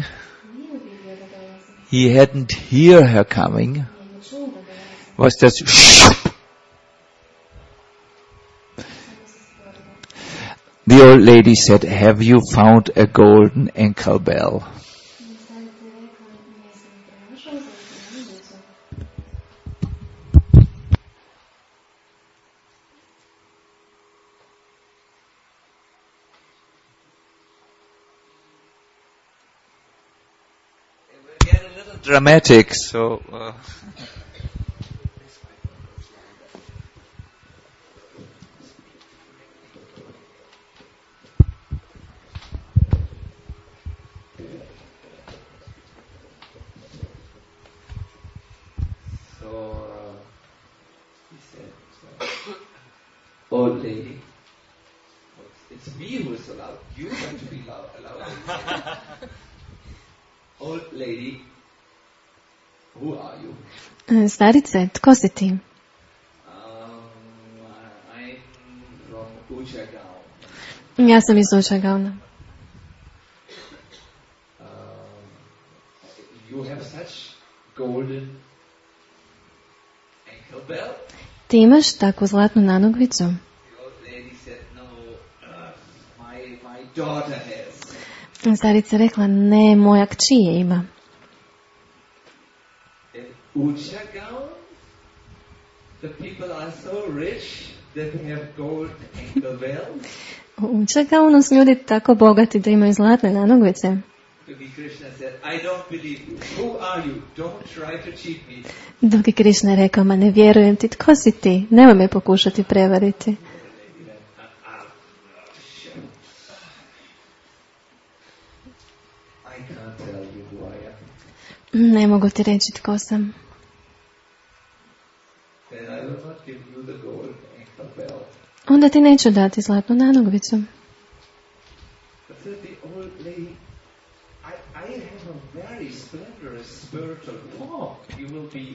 He hadn't heard her coming. It was just shh. The old lady said, "Have you found a golden ankle bell?" It will get a little dramatic, so... Uh Old lady, it's me who is allowed. You have to be allowed. Old lady, who are you? Starice, tko si ti? Um, I'm from Uchagaon. Ja sam iz Uchagaona. Um, you have such golden ankle belt. Ti imaš takvu zlatnu nanogvicu? The old lady said, no, uh, my, my daughter has. Starica rekla, ne, moja kći je ima. In Uchagao, the people are so rich that they have gold ankle belts. U Učagaonu su ljudi tako bogati da imaju zlatne nanogvice. Yogi Krishna said, I don't believe you. Who are you? Don't try to cheat me. Dok je Krishna rekao, ma ne vjerujem ti, tko si ti? Nemoj me pokušati prevariti. I can't tell you who I am. Ne mogu ti reći tko sam. Then I will not give you the gold ankle belt. Onda ti neću dati zlatnu nanogvicu. But said the old lady, I, I have a very splendorous spiritual form. You will be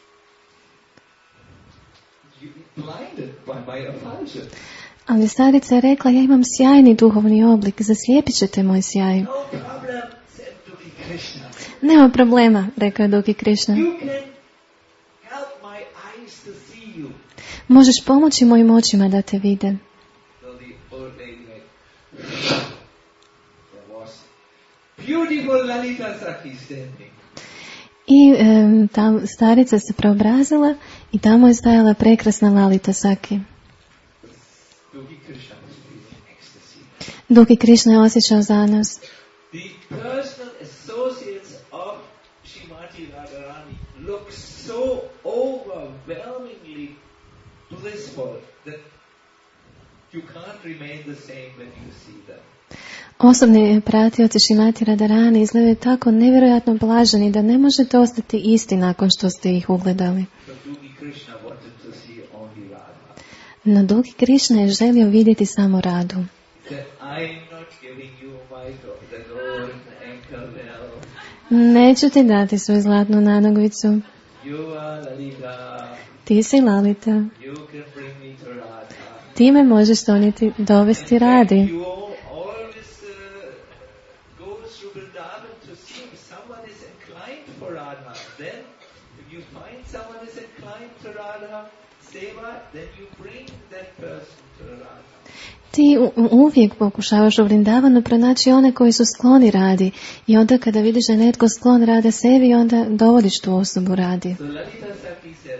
you blinded by my effulgence. Ali starica je rekla, ja imam sjajni duhovni oblik, zaslijepit ćete moj sjaj. No problem, said Duki Krishna. Nema problema, rekao je Duki Krishna. You can help my eyes to see you. Možeš pomoći mojim očima da te vide. So the old lady went, there was beautiful Lalita Saki standing. I e, ta starica se preobrazila i tamo je stajala prekrasna Lalita Saki. Duki Krishna was feeling ecstasy. Duki Krishna je osjećao zanos. The personal associates of Srimati Radharani look so overwhelmingly blissful that you can't remain the same when you see them. Osobni pratioci Šrimati Radharani izgledaju tako nevjerojatno blaženi da ne možete ostati isti nakon što ste ih ugledali. But Duki Krishna wanted to see only Radha. No Duki Krishna je želio vidjeti samo Radu. He said, I'm not giving you my go- the golden ankle belt. Neću ti dati svoju zlatnu nanogvicu. You are Lalita. Ti si Lalita. You can bring me to Radha. Ti me možeš donijeti, dovesti Radi. You all, always uh, go through Vrindavan to see if someone is inclined for Radha. Then, if you find someone is inclined to Radha Seva, then you bring that person to Radha. Ti u- uvijek pokušavaš u Vrindavanu pronaći one koji su skloni Radi. I onda kada vidiš da je netko sklon Rada sebi, onda dovodiš tu osobu Radi. So Lalita Saki said,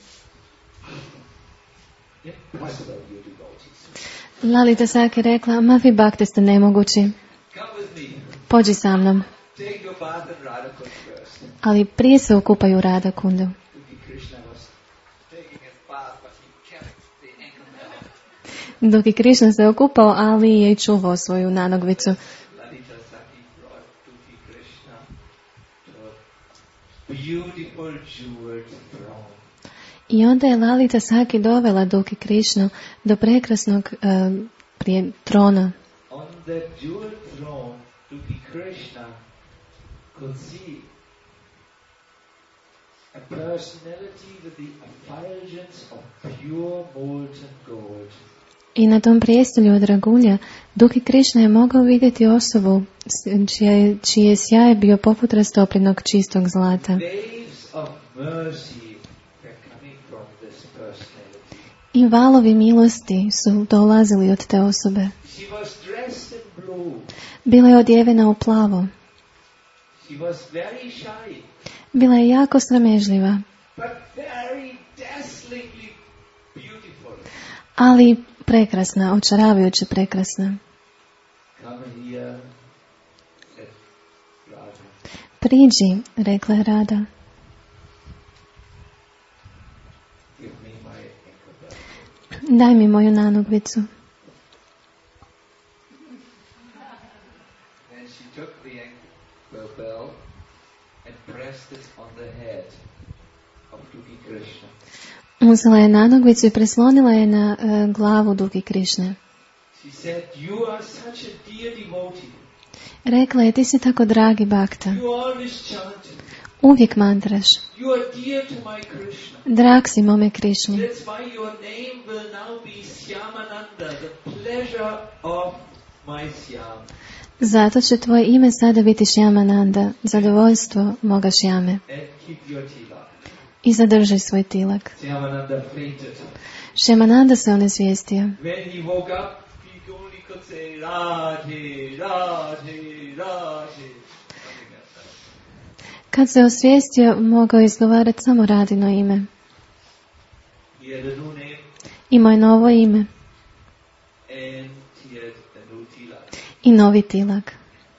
impossible you devotees. Lalita Saki rekla, ma vi bakte ste nemogući. Come with me. Pođi sa mnom. Take your bath in Radhakund first. Ali prije se okupaju u Radakundu. Duki Krishna was taking his bath, but he kept the ankle belt. Dok je Krishna se okupao, ali je i čuvao svoju nanogvicu. Lalita Saki brought Duki Krishna to a beautiful jeweled throne. I onda je Lalita Saki dovela Duki Krishnu do prekrasnog uh, prije trona. On that jeweled throne, Duki Krishna could see a personality with the effulgence of pure molten gold. I na tom prijestolju od ragulja Duki Krishna je mogao vidjeti osobu s- čija je, čiji je sjaj bio poput rastopljenog čistog zlata. Waves of mercy were coming from this personality. I valovi milosti su dolazili od te osobe. She was dressed in blue. Bila je odjevena u plavo. She was very shy, Bila je jako sramežljiva, but very dazzlingly beautiful. ali prekrasna, očaravajuće prekrasna. Come here, said Radha. Priđi, rekla je Rada, Give me my ankle belt. daj mi moju nanogvicu. Then she took the ankle belt and pressed it on the head of Duki Krishna. Uzela je nanogvicu i preslonila je na e, glavu Duki Krišne. She said, you are such a dear devotee. Rekla je, ti si tako dragi bakta. You always chant. Uvijek mantraš. You are dear to my Krishna. Drag si mome Krišni. That's why your name will now be Shyamananda, the pleasure of my Shyam. Zato će tvoje ime sada biti Šjamananda, zadovoljstvo moga Šjame. And keep your tilak. I zadrži svoj tilak. Shyamananda fainted. Šjamananda se onesvijestio. When he woke up, he only could say Radhe, Radhe, Radhe. Nothing else. Kad se osvijestio, mogao je izgovarati samo Radino ime. He had a new name Imao je novo ime and he had a new tilak. i novi tilak.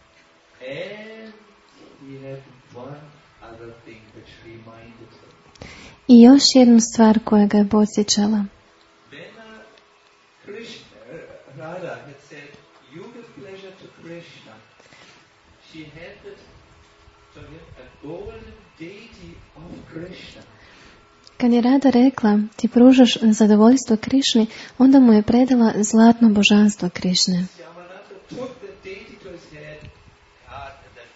And he had one other thing which reminded him. I još jednu stvar koja ga je podsjećala. When uh, Krishna, uh, Radha had said, you give pleasure to Krishna, she handed to him a golden deity of Krishna. Kad je Rada rekla, ti pružaš zadovoljstvo Krišni, onda mu je predala zlatno božanstvo Krišne. Shyamananda took the deity to his head, God, and then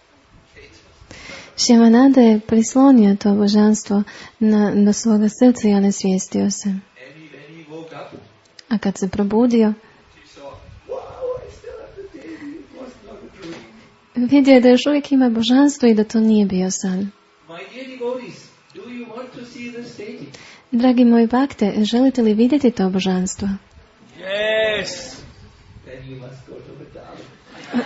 fainted. Šjamananda je prislonio to božanstvo na, do svoga srca i onesvijestio se. And he, when he woke up, A kad se probudio, he saw, wow, I still have the deity, it was not a dream. vidio je da još uvijek ima božanstvo i da to nije bio san. My dear devotees, do you want to see this deity? Dragi moji bakte, želite li vidjeti to božanstvo? Yes. Then you must go to Vrindavan.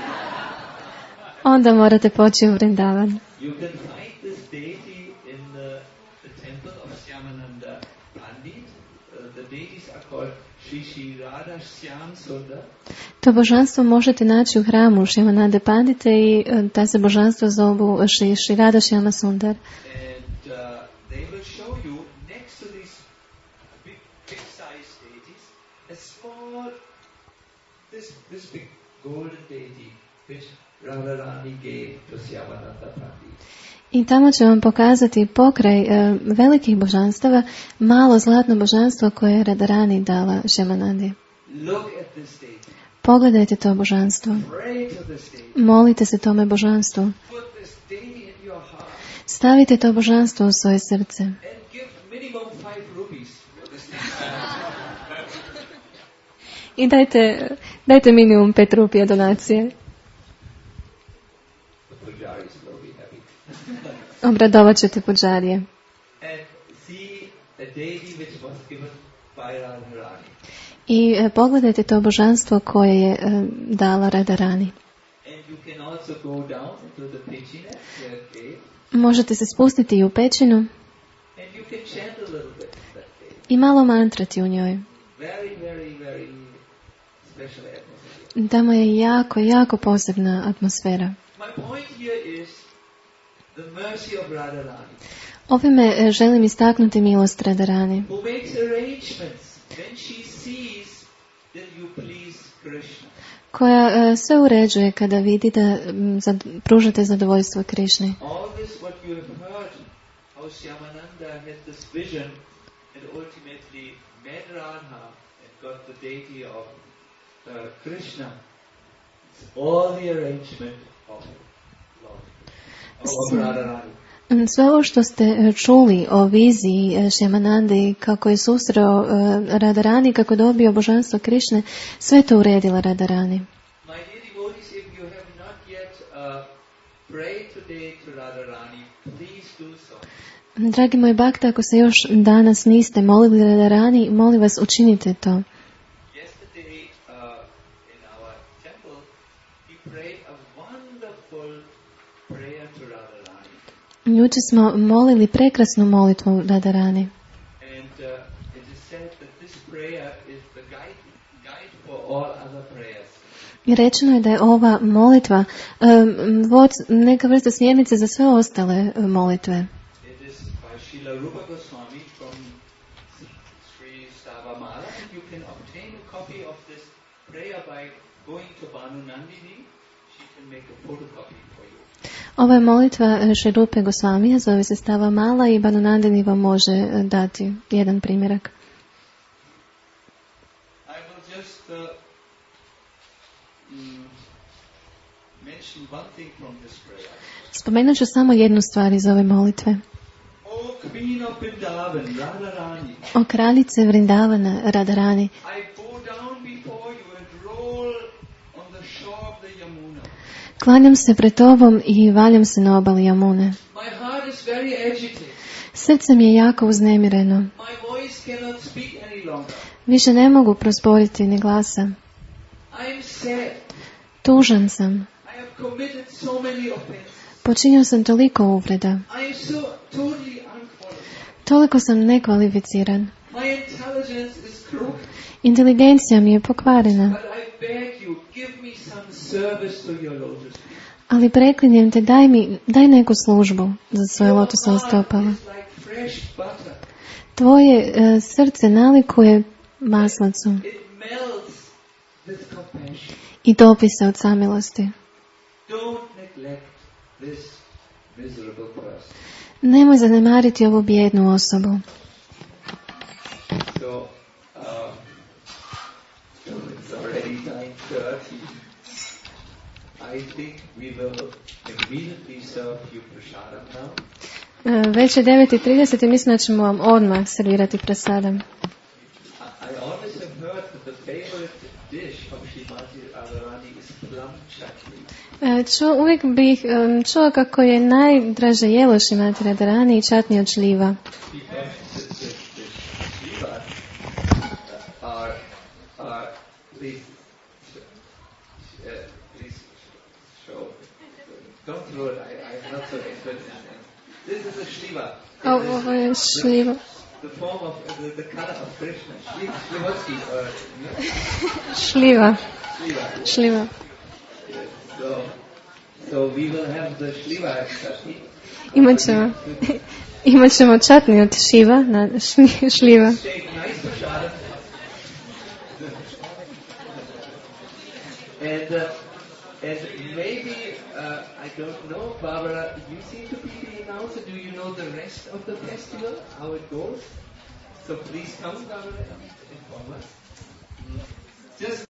Onda morate poći u Vrindavan. You can find this deity in the, the temple of Shyamananda Pandit. Uh, the deities are called Shri Shri Radha Shyam Sundar. To božanstvo možete naći u hramu Šjamanande Pandite i e, ta se božanstvo zovu Šri Šri Radha Shyama Sundar. And uh, they will show you next to these big, big size deities a small, this, this big golden deity which Radharani gave to Shyamananda Pandit. I tamo će vam pokazati pokraj e, velikih božanstava malo zlatno božanstvo koje je Radharani dala Šjamanandi. Look at this deity. Pogledajte to božanstvo. Pray to this deity. Molite se tome božanstvu. Put this deity in your heart Stavite to božanstvo u svoje srce. and give minimum five rupees for this deity. I dajte, dajte minimum pet rupija donacije. The pujaris will be happy. Obradovat ćete puđarije. And see a deity which was given by Radharani. I e, pogledajte to božanstvo koje je e, dala Radharani. And you can also go down into the Pechina, where it gave, Možete se spustiti i u pećinu and you can chant a little bit in that cave. i malo mantrati u njoj. Very, very, very special atmosphere. Tamo je jako, jako posebna atmosfera. My point here is the mercy of Radharani, Ovime e, želim istaknuti milost Radharani, who makes arrangements when she sees that you please Krishna. koja e, sve uređuje kada vidi da m, zad, pružate zadovoljstvo Krišni. All this what you have heard, how Shyamananda had this vision and ultimately met Radha and got the deity of uh, Krishna. It's all the arrangement of Lord, of Radharani. M, Sve ovo što ste e, čuli o viziji e, Šjamanande i kako je susreo e, Radharani, kako dobio božanstvo Krišne, sve to uredila Radharani. My dear devotees, if you have not yet uh, prayed today to Radharani, please do so. Dragi moji bakte, ako se još danas niste molili Radharani, molim vas učinite to. Yesterday uh, in our temple, we prayed a wonderful prayer to Radharani. Jučer smo molili prekrasnu molitvu Radharani. And uh, it is said that this prayer is the guide, guide for all other prayers. I rečeno je da je ova molitva um, vod, neka vrsta smjernice za sve ostale um, molitve. It is by Srila Rupa Goswami from Sri Stavamala. And you can obtain a copy of this prayer by going to Banu Nandini. She can make a photocopy for you. Ova je molitva Šri Rupe Gosvamija, zove se Stava Mala i Banunandini vam može eh, dati jedan primjerak. I will just uh, mm, mention one thing from this prayer. Spomenut ću samo jednu stvar iz ove molitve. O Queen of Vrindavan, Radharani, O kraljice Vrindavana Radharani, I bow down before you and roll shore of the Yamuna. Klanjam se pred tobom i valjam se na obali Jamune. My heart is very agitated. Srce mi je jako uznemireno. My voice cannot speak any longer. Više ne mogu prosporiti ni glasa. I am sad. Tužan sam. I have committed so many offenses. Počinio sam toliko uvreda. I am so totally unqualified. Toliko sam nekvalificiran. My intelligence is crooked. Inteligencija mi je pokvarena. But I beg you, give me some service to your lotus feet. Ali preklinjem te, daj mi, daj neku službu za svoje Your lotosove heart stopala. is like fresh butter. Tvoje e, srce nalikuje maslacu It melts with compassion. i topi se od samilosti. Don't neglect this miserable person. Nemoj zanemariti ovu bijednu osobu. So, um, so it's already nine thirty. I think we will immediately serve you prasadam now. E, Već je devet i trideset i mislim da ćemo vam odmah servirati prasadam. I I always have heard that the favorite dish of Srimati Radharani is plum chutney. E, Ču, uvijek bih um, čuo kako je najdraže jelo Šrimati Radharani i čatni od šljiva. Because the, the, the Shivas are, are, please, uh, please show, don't throw it, I, I'm not so interested in it. This is a Shiva. O, ovo je šljiva. The form of, uh, the, the color of Krishna. Shri- Shrivasti, or, Šljiva. Shiva. Šljiva. Yes, so, so we will have the Shriva chutney. Imat ćemo, imat ćemo čatni od šiva, na šli- šljiva. Shake nice prasadam. And, uh, and maybe, uh, I don't know, Barbara, you seem to be the announcer. Do you know the rest of the festival, how it goes? So please come, Barbara, and inform us. Just